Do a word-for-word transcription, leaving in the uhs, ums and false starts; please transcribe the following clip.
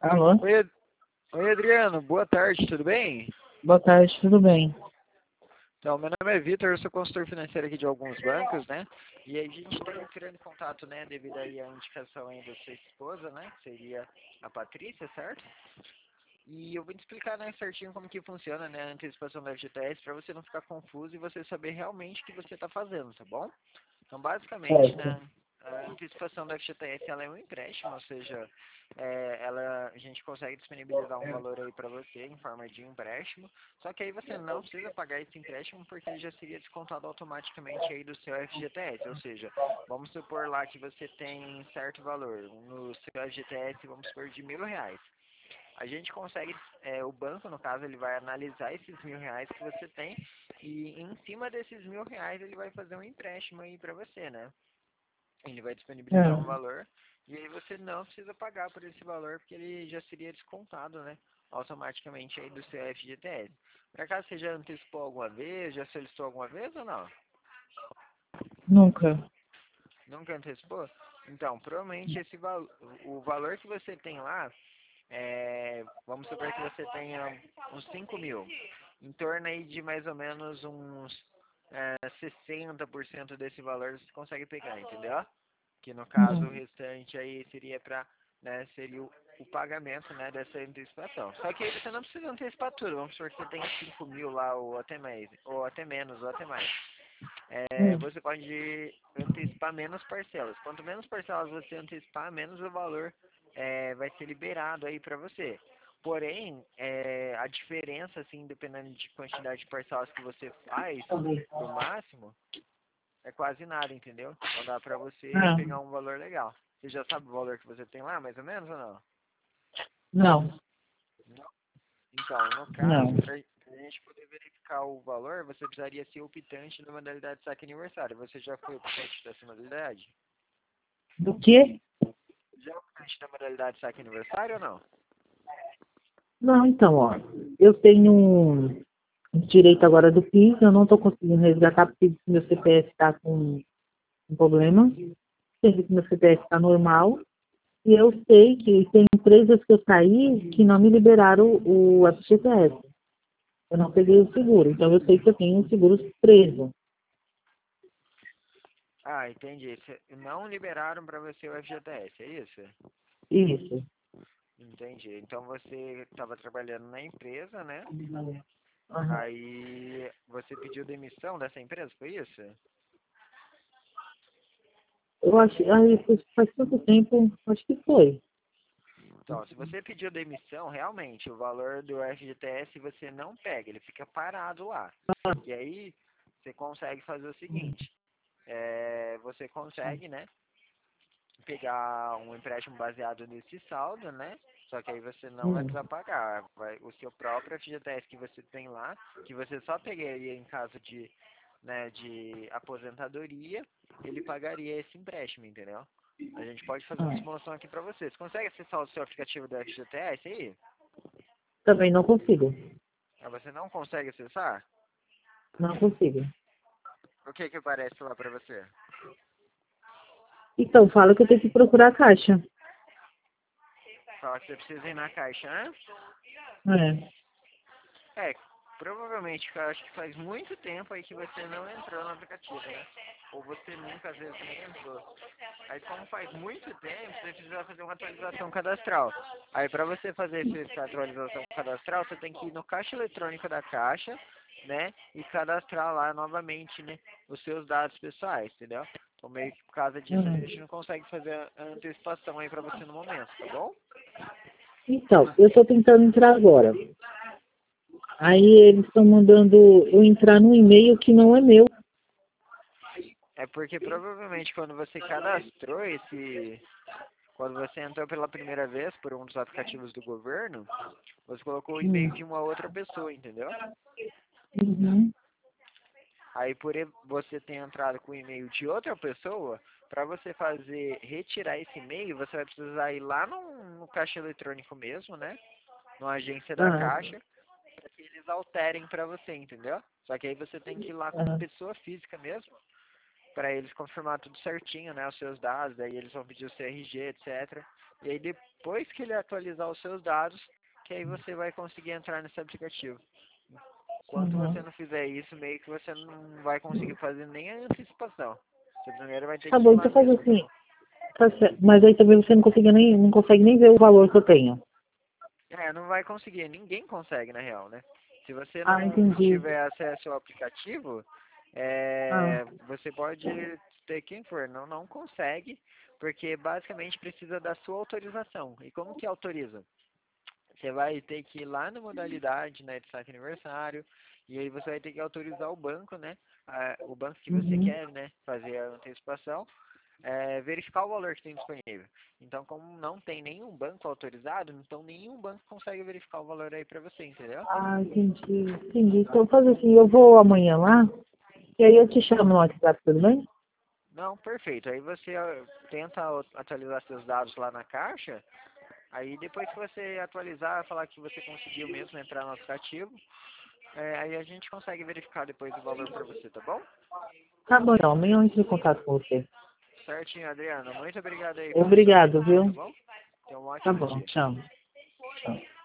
Alô? Oi, Ad- Oi, Adriano, boa tarde, tudo bem? Boa tarde, tudo bem? Então, meu nome é Vitor, eu sou consultor financeiro aqui de alguns bancos, né? E a gente está entrando em contato, né, devido aí à indicação aí da sua esposa, né, que seria a Patrícia, certo? E eu vou te explicar, né, certinho como que funciona, né, a antecipação da F G T S para você não ficar confuso e você saber realmente o que você está fazendo, tá bom? Então, basicamente, Certo. né, a antecipação da F G T S ela é um empréstimo, ou seja, é, ela, a gente consegue disponibilizar um valor aí para você em forma de empréstimo, só que aí você não precisa pagar esse empréstimo porque ele já seria descontado automaticamente aí do seu F G T S, ou seja, vamos supor lá que você tem certo valor no seu F G T S, vamos supor de mil reais. A gente consegue, é, o banco, no caso, ele vai analisar esses mil reais que você tem e em cima desses mil reais ele vai fazer um empréstimo aí para você, né? Ele vai disponibilizar um Ah, valor e aí você não precisa pagar por esse valor porque ele já seria descontado, né? Automaticamente aí do seu F G T S. Por acaso você já antecipou alguma vez? Já solicitou alguma vez ou não? nunca. Nunca antecipou? Então, provavelmente esse val o valor que você tem lá, é, vamos supor que você tenha uns cinco mil, em torno aí de mais ou menos uns é, sessenta por cento desse valor você consegue pegar, entendeu? Que no caso o Hum, restante aí seria para, né, seria o, o pagamento, né, dessa antecipação. Só que aí você não precisa antecipar tudo, vamos supor que você tenha cinco mil lá, ou até mais, ou até menos, ou até mais. É, hum. você pode antecipar menos parcelas. Quanto menos parcelas você antecipar, menos o valor é, vai ser liberado aí para você. Porém, é, a diferença, assim, dependendo de quantidade de parcelas que você faz, Talvez. no máximo, é quase nada, entendeu? Então dá pra você Ah, pegar um valor legal. Você já sabe o valor que você tem lá, mais ou menos, ou não? não, Não. Então, no caso, não. para a gente poder verificar o valor, você precisaria ser optante na modalidade saque aniversário. Você já foi optante dessa modalidade? Do quê? Já é optante da modalidade saque aniversário ou não? Não, então, ó. Eu tenho um um direito agora do PIS, eu não estou conseguindo resgatar porque meu C P F está com um problema. Sendo que meu C P F está normal. E eu sei que tem empresas que eu saí que não me liberaram o F G T S. Eu não peguei o seguro. Então eu sei que eu tenho um seguro preso. Ah, entendi. Cê- Não liberaram para você o F G T S, é isso? Isso. Entendi. Então você estava trabalhando na empresa, né? Aham. Aí você pediu demissão dessa empresa, foi isso? Eu acho, aí faz tanto tempo, acho que foi. Então, se você pediu demissão, realmente o valor do F G T S você não pega, ele fica parado lá. E aí você consegue fazer o seguinte, é, você consegue, né, pegar um empréstimo baseado nesse saldo, né? Só que aí você não vai Hum. precisar pagar. Vai, o seu próprio F G T S que você tem lá, que você só pegaria em caso de, né, de aposentadoria, ele pagaria esse empréstimo, entendeu? A gente pode fazer uma Ah, simulação aqui para você. Você consegue acessar o seu aplicativo do F G T S aí? também não consigo. Ah, você não consegue acessar? Não consigo. O que que aparece lá para você? Então, fala que eu tenho que procurar a caixa. Fala que você precisa ir na caixa, né? É. É, provavelmente, eu acho que faz muito tempo aí que você não entrou no aplicativo, né? Ou você nunca, às vezes, nem entrou. Aí, como faz muito tempo, você precisa fazer uma atualização cadastral. Aí, para você fazer essa atualização cadastral, você tem que ir no caixa eletrônico da Caixa, né? E cadastrar lá novamente, né? Os seus dados pessoais, entendeu? Então, meio que por causa disso, a Hum. gente não consegue fazer a antecipação aí para você no momento, tá bom? Então, eu estou tentando entrar agora. Aí eles estão mandando eu entrar num e-mail que não é meu. É porque provavelmente quando você cadastrou esse, quando você entrou pela primeira vez por um dos aplicativos do governo, você colocou o Hum. e-mail de uma outra pessoa, entendeu? Uhum. Aí por e- você ter entrado com o e-mail de outra pessoa, para você fazer retirar esse e-mail, você vai precisar ir lá no, no caixa eletrônico mesmo, né? Na agência da Ah, Caixa, para que eles alterem para você, entendeu? Só que aí você tem que ir lá como ah, pessoa física mesmo para eles confirmar tudo certinho, né, os seus dados, daí eles vão pedir o seu R G, etcétera. E aí depois que ele atualizar os seus dados, que aí você vai conseguir entrar nesse aplicativo. Enquanto Uhum. você não fizer isso, meio que você não vai conseguir fazer nem a antecipação. Você primeiro vai ter Tá que ir bom, lá então faz mesmo. assim. Tá certo. Mas aí também você não consegue nem, não consegue nem ver o valor que eu tenho. É, não vai conseguir, ninguém consegue na real, né? Se você Ah, não entendi. tiver acesso ao aplicativo, Ah, é, você pode ter quem for, não, não consegue, porque basicamente precisa da sua autorização. E como que autoriza? Você vai ter que ir lá na modalidade, né, de saque aniversário, e aí você vai ter que autorizar o banco, né, a- o banco que você uhum. quer, né, fazer a antecipação, é, verificar o valor que tem disponível. Então, como não tem nenhum banco autorizado, então nenhum banco consegue verificar o valor aí para você, entendeu? Ah, entendi. Entendi. Então faz assim, eu vou amanhã lá, e aí eu te chamo no WhatsApp, tudo bem? Não, perfeito. Aí você ó, tenta atualizar seus dados lá na caixa. Aí depois que você atualizar, falar que você conseguiu mesmo entrar no aplicativo, é, aí a gente consegue verificar depois o valor para você, tá bom? Tá bom, então. Amanhã eu entro em contato com você. Certinho, Adriano. Muito obrigado aí pelo seu Obrigado, tempo, tá viu? bom? Tenha um Tá ótimo bom, dia. tchau. Tchau.